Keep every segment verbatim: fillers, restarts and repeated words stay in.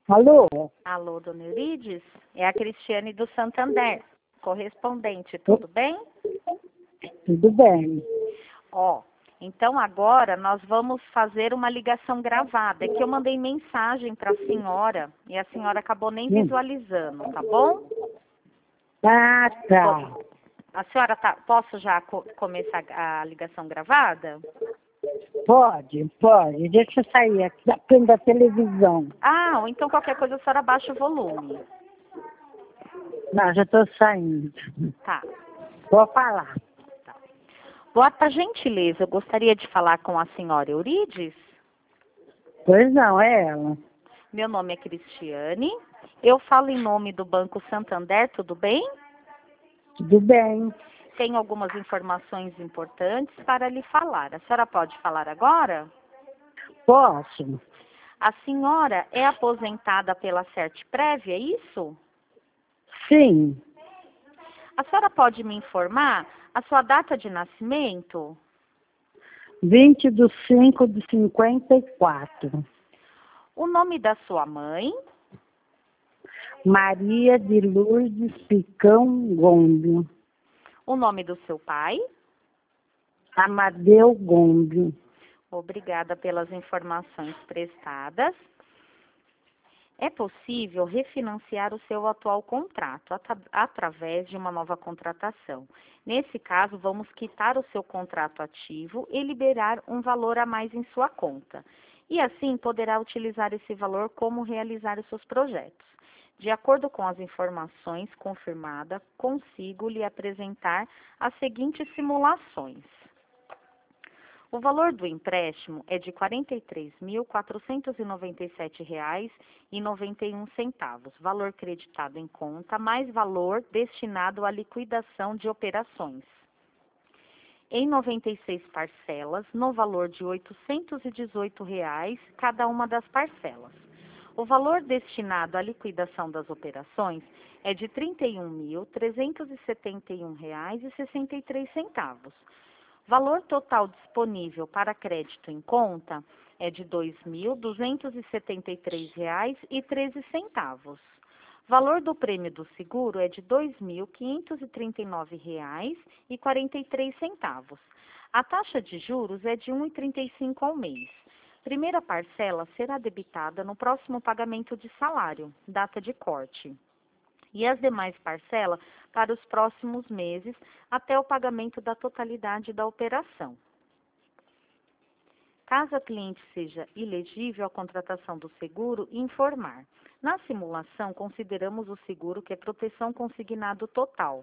Alô? Alô, dona Eurides? É a Cristiane do Santander, correspondente, tudo bem? Tudo bem. Ó, então agora nós vamos fazer uma ligação gravada. É que eu mandei mensagem para a senhora e a senhora acabou nem Hum. visualizando, tá bom? Ah, tá. A senhora tá, posso já co começar a ligação gravada? Pode, pode. Deixa eu sair aqui da frente da televisão. Ah, ou então qualquer coisa a senhora baixa o volume. Não, já estou saindo. Tá. Vou falar. Boa, por gentileza, eu gostaria de falar com a senhora Eurides. Pois não, é ela. Meu nome é Cristiane. Eu falo em nome do Banco Santander, tudo bem? Tudo bem. Tenho algumas informações importantes para lhe falar. A senhora pode falar agora? Posso? A senhora é aposentada pela Sertprev, é isso? Sim. A senhora pode me informar a sua data de nascimento? vinte de cinco de cinquenta e quatro. O nome da sua mãe? Maria de Lourdes Picão Gomes. O nome do seu pai? Amadeu Gomes. Obrigada pelas informações prestadas. É possível refinanciar o seu atual contrato at através de uma nova contratação. Nesse caso, vamos quitar o seu contrato ativo e liberar um valor a mais em sua conta. E assim poderá utilizar esse valor como realizar os seus projetos. De acordo com as informações confirmadas, consigo lhe apresentar as seguintes simulações. O valor do empréstimo é de quarenta e três mil, quatrocentos e noventa e sete reais e noventa e um centavos, valor creditado em conta, mais valor destinado à liquidação de operações. Em noventa e seis parcelas, no valor de oitocentos e dezoito reais, cada uma das parcelas. O valor destinado à liquidação das operações é de trinta e um mil, trezentos e setenta e um reais e sessenta e três centavos. Valor total disponível para crédito em conta é de dois mil, duzentos e setenta e três reais e treze centavos. Valor do prêmio do seguro é de dois mil, quinhentos e trinta e nove reais e quarenta e três centavos. A taxa de juros é de um vírgula trinta e cinco ao mês. Primeira parcela será debitada no próximo pagamento de salário, data de corte. E as demais parcelas para os próximos meses, até o pagamento da totalidade da operação. Caso a cliente seja ilegível à contratação do seguro, informar. Na simulação, consideramos o seguro que é proteção consignado total.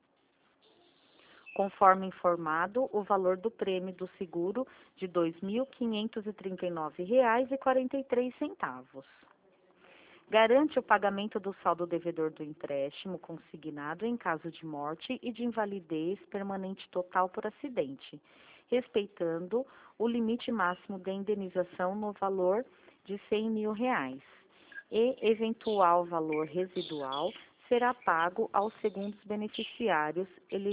Conforme informado, o valor do prêmio do seguro de dois mil, quinhentos e trinta e nove reais e quarenta e três centavos. Garante o pagamento do saldo devedor do empréstimo consignado em caso de morte e de invalidez permanente total por acidente, respeitando o limite máximo de indenização no valor de cem mil reais. E eventual valor residual será pago aos segundos beneficiários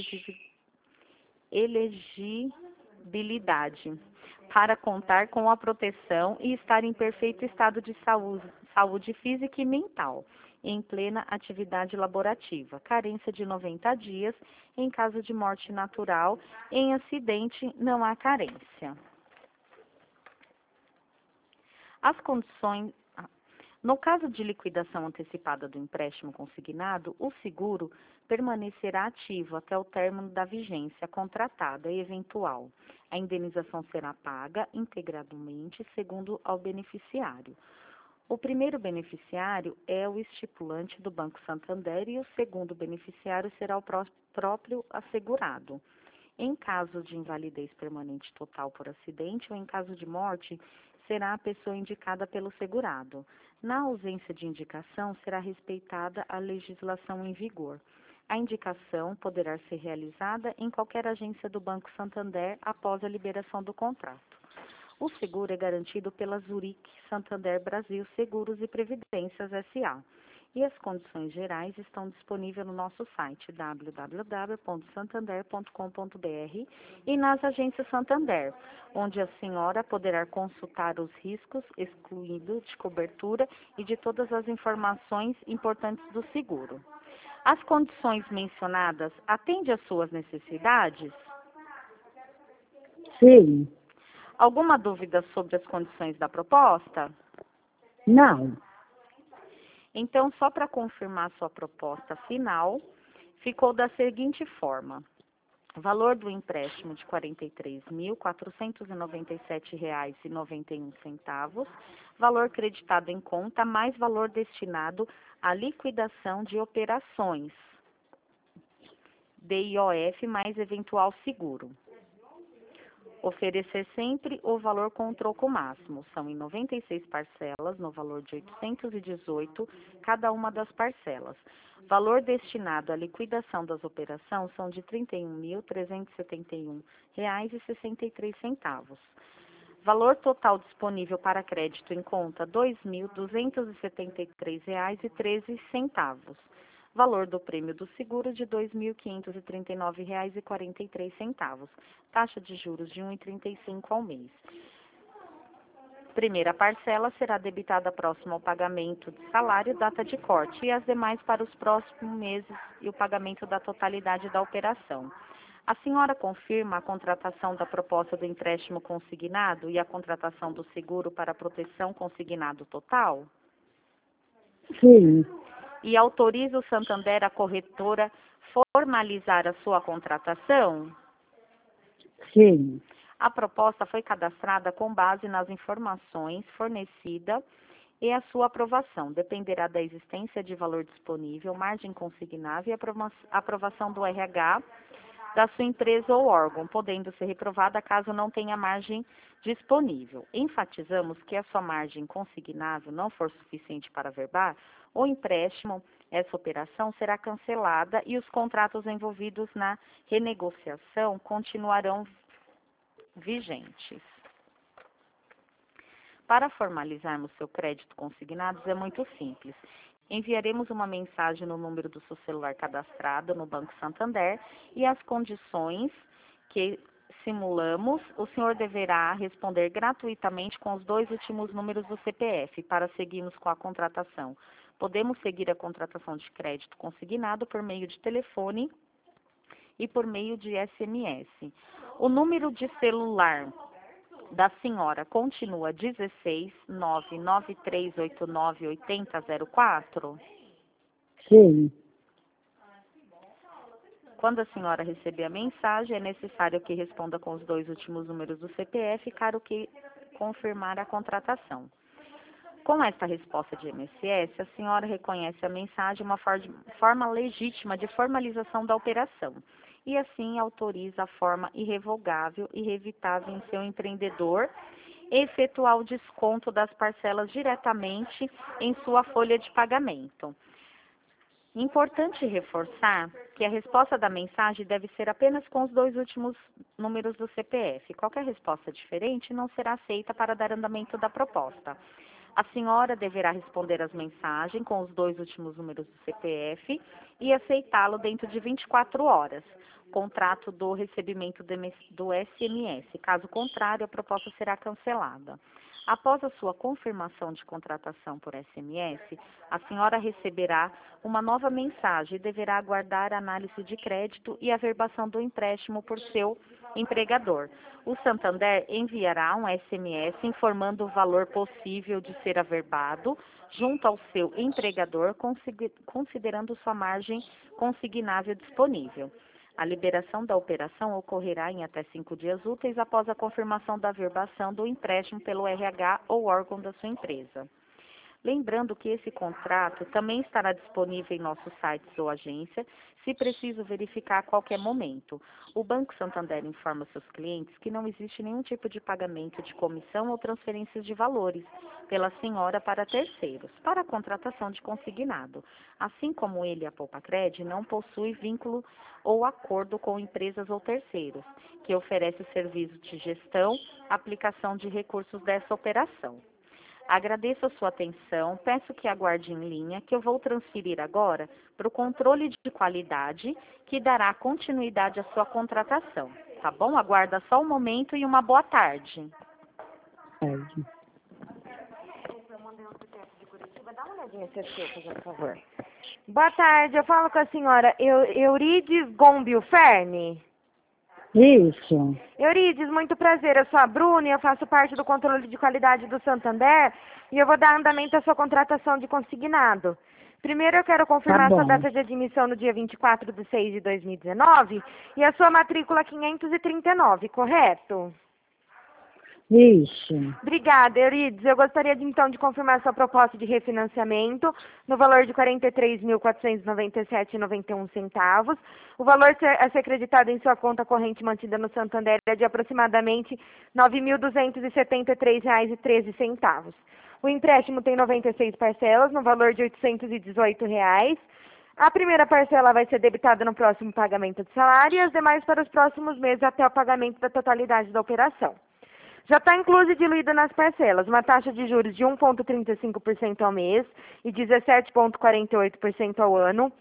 elegibilidade, para contar com a proteção e estar em perfeito estado de saúde, saúde física e mental, em plena atividade laborativa, carência de noventa dias, em caso de morte natural, em acidente não há carência. As condições... No caso de liquidação antecipada do empréstimo consignado, o seguro permanecerá ativo até o término da vigência contratada e eventual. A indenização será paga integralmente segundo ao beneficiário. O primeiro beneficiário é o estipulante do Banco Santander e o segundo beneficiário será o pró- próprio assegurado. Em caso de invalidez permanente total por acidente ou em caso de morte, será a pessoa indicada pelo segurado. Na ausência de indicação, será respeitada a legislação em vigor. A indicação poderá ser realizada em qualquer agência do Banco Santander após a liberação do contrato. O seguro é garantido pela Zurich Santander Brasil Seguros e Previdências S A e as condições gerais estão disponíveis no nosso site w w w ponto santander ponto com ponto b r e nas agências Santander, onde a senhora poderá consultar os riscos, excluindo de cobertura e de todas as informações importantes do seguro. As condições mencionadas atendem às suas necessidades? Sim. Alguma dúvida sobre as condições da proposta? Não. Então, só para confirmar sua proposta final, ficou da seguinte forma: valor do empréstimo de quarenta e três mil, quatrocentos e noventa e sete reais e noventa e um centavos, valor creditado em conta, mais valor destinado à liquidação de operações, D I O F mais eventual seguro. Oferecer sempre o valor com o troco máximo. São em noventa e seis parcelas, no valor de oitocentos e dezoito, cada uma das parcelas. Valor destinado à liquidação das operações são de trinta e um mil, trezentos e setenta e um reais e sessenta e três centavos. Valor total disponível para crédito em conta, dois mil, duzentos e setenta e três reais e treze centavos. Valor do prêmio do seguro de dois mil quinhentos e trinta e nove reais e quarenta e três centavos. Taxa de juros de um vírgula trinta e cinco ao mês. Primeira parcela será debitada próximo ao pagamento de salário, data de corte, e as demais para os próximos meses e o pagamento da totalidade da operação. A senhora confirma a contratação da proposta do empréstimo consignado e a contratação do seguro para proteção consignado total? Sim. E autoriza o Santander, a corretora, formalizar a sua contratação? Sim. A proposta foi cadastrada com base nas informações fornecidas e a sua aprovação. Dependerá da existência de valor disponível, margem consignável e aprovação do R H da sua empresa ou órgão, podendo ser reprovada caso não tenha margem disponível. Enfatizamos que a sua margem consignável não for suficiente para averbar o empréstimo, essa operação será cancelada e os contratos envolvidos na renegociação continuarão vigentes. Para formalizarmos seu crédito consignado é muito simples. Enviaremos uma mensagem no número do seu celular cadastrado no Banco Santander e as condições que simulamos, o senhor deverá responder gratuitamente com os dois últimos números do C P F para seguirmos com a contratação. Podemos seguir a contratação de crédito consignado por meio de telefone e por meio de S M S. O número de celular da senhora continua dezesseis, nove nove três oito nove, oito zero zero quatro? Sim. Quando a senhora receber a mensagem, é necessário que responda com os dois últimos números do C P F, caso que confirmar a contratação. Com esta resposta de M S S, a senhora reconhece a mensagem uma forma legítima de formalização da operação e assim autoriza a forma irrevogável e irrevitável em seu empreendedor efetuar o desconto das parcelas diretamente em sua folha de pagamento. Importante reforçar que a resposta da mensagem deve ser apenas com os dois últimos números do C P F. Qualquer resposta diferente não será aceita para dar andamento da proposta. A senhora deverá responder as mensagens com os dois últimos números do C P F e aceitá-lo dentro de vinte e quatro horas. Contrato do recebimento do S M S. Caso contrário, a proposta será cancelada. Após a sua confirmação de contratação por S M S, a senhora receberá uma nova mensagem e deverá aguardar a análise de crédito e a averbação do empréstimo por seu empregador. O Santander enviará um S M S informando o valor possível de ser averbado junto ao seu empregador, considerando sua margem consignável disponível. A liberação da operação ocorrerá em até cinco dias úteis após a confirmação da averbação do empréstimo pelo R H ou órgão da sua empresa. Lembrando que esse contrato também estará disponível em nossos sites ou agência, se preciso verificar a qualquer momento. O Banco Santander informa seus clientes que não existe nenhum tipo de pagamento de comissão ou transferências de valores pela senhora para terceiros, para a contratação de consignado. Assim como ele, a Poupacred, não possui vínculo ou acordo com empresas ou terceiros, que oferece o serviço de gestão, aplicação de recursos dessa operação. Agradeço a sua atenção, peço que aguarde em linha, que eu vou transferir agora para o controle de qualidade, que dará continuidade à sua contratação. Tá bom? Aguarda só um momento e uma boa tarde. Tarde. Dá uma olhadinha se é seu, por favor. Boa tarde, eu falo com a senhora Eu- Eurides Gombio Fermi. Isso. Eurides, muito prazer, eu sou a Bruna e eu faço parte do controle de qualidade do Santander e eu vou dar andamento à sua contratação de consignado. Primeiro eu quero confirmar Tá sua bom. data de admissão no dia vinte e quatro de seis de dois mil e dezenove e a sua matrícula quinhentos e trinta e nove, correto? Isso. Obrigada, Eurides. Eu gostaria de, então de confirmar sua proposta de refinanciamento no valor de quarenta e três mil quatrocentos e noventa e sete reais e noventa e um centavos. O valor a ser acreditado em sua conta corrente mantida no Santander é de aproximadamente nove mil duzentos e setenta e três reais e treze centavos. O empréstimo tem noventa e seis parcelas no valor de oitocentos e dezoito reais. A primeira parcela vai ser debitada no próximo pagamento de salário e as demais para os próximos meses até o pagamento da totalidade da operação. Já está incluso e diluído nas parcelas uma taxa de juros de um vírgula trinta e cinco por cento ao mês e dezessete vírgula quarenta e oito por cento ao ano,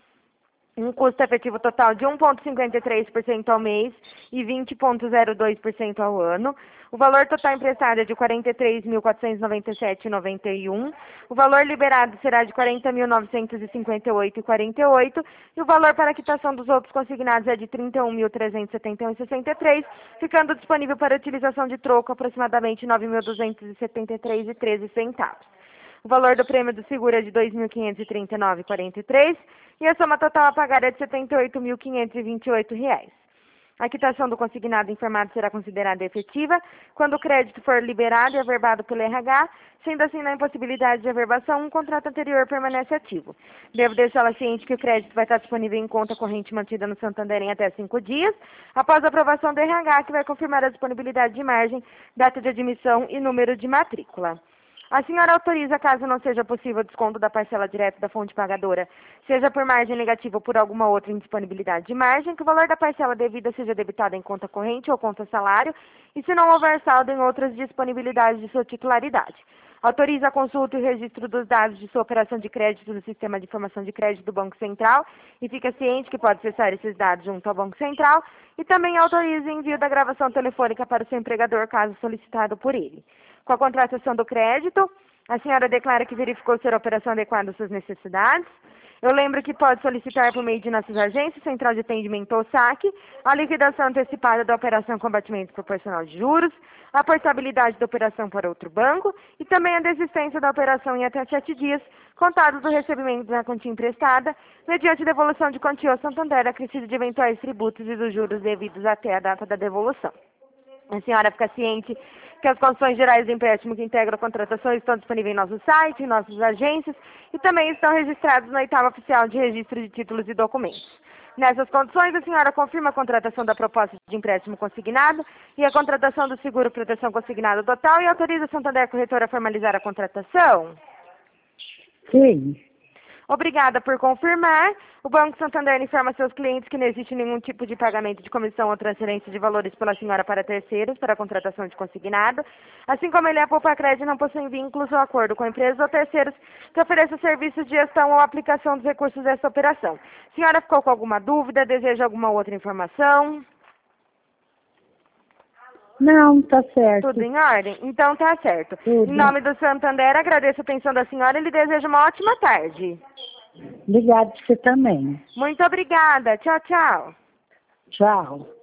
um custo efetivo total de um vírgula cinquenta e três por cento ao mês e vinte vírgula zero dois por cento ao ano. O valor total emprestado é de quarenta e três mil quatrocentos e noventa e sete reais e noventa e um. O valor liberado será de quarenta mil novecentos e cinquenta e oito reais e quarenta e oito. E o valor para a quitação dos outros consignados é de trinta e um mil trezentos e setenta e um reais e sessenta e três, ficando disponível para utilização de troco aproximadamente nove mil duzentos e setenta e três reais e treze centavos. O valor do prêmio do seguro é de dois mil quinhentos e trinta e nove reais e quarenta e três e a soma total a pagar é de setenta e oito mil quinhentos e vinte e oito reais. A quitação do consignado informado será considerada efetiva quando o crédito for liberado e averbado pelo R H, sendo assim na impossibilidade de averbação, um contrato anterior permanece ativo. Devo deixá-la ciente que o crédito vai estar disponível em conta corrente mantida no Santander em até cinco dias, após a aprovação do R H, que vai confirmar a disponibilidade de margem, data de admissão e número de matrícula. A senhora autoriza, caso não seja possível o desconto da parcela direta da fonte pagadora, seja por margem negativa ou por alguma outra indisponibilidade de margem, que o valor da parcela devida seja debitado em conta corrente ou conta salário, e se não houver saldo em outras disponibilidades de sua titularidade. Autoriza a consulta e o registro dos dados de sua operação de crédito no Sistema de Informação de Crédito do Banco Central e fica ciente que pode acessar esses dados junto ao Banco Central e também autoriza o envio da gravação telefônica para o seu empregador, caso solicitado por ele. Com a contratação do crédito, a senhora declara que verificou ser a operação adequada às suas necessidades. Eu lembro que pode solicitar por meio de nossas agências, Central de Atendimento ou saque, a liquidação antecipada da operação com abatimento proporcional de juros, a portabilidade da operação para outro banco e também a desistência da operação em até sete dias, contados do recebimento da quantia emprestada, mediante devolução de quantia ao Santander acrescido de eventuais tributos e dos juros devidos até a data da devolução. A senhora fica ciente que as condições gerais do empréstimo que integram a contratação estão disponíveis em nosso site, em nossas agências e também estão registrados na oitava oficial de registro de títulos e documentos. Nessas condições, a senhora confirma a contratação da proposta de empréstimo consignado e a contratação do seguro proteção consignado total e autoriza a Santander Corretora a formalizar a contratação? Sim. Obrigada por confirmar. O Banco Santander informa seus clientes que não existe nenhum tipo de pagamento de comissão ou transferência de valores pela senhora para terceiros para a contratação de consignado, assim como ele é Poupa Crédito não possui vínculos ou acordo com empresas ou terceiros que ofereçam serviços de gestão ou aplicação dos recursos dessa operação. A senhora ficou com alguma dúvida? Deseja alguma outra informação? Não, tá certo. Tudo em ordem? Então tá certo. Tudo. Em nome do Santander, agradeço a atenção da senhora e lhe desejo uma ótima tarde. Obrigado você também. Muito obrigada. Tchau, tchau. Tchau.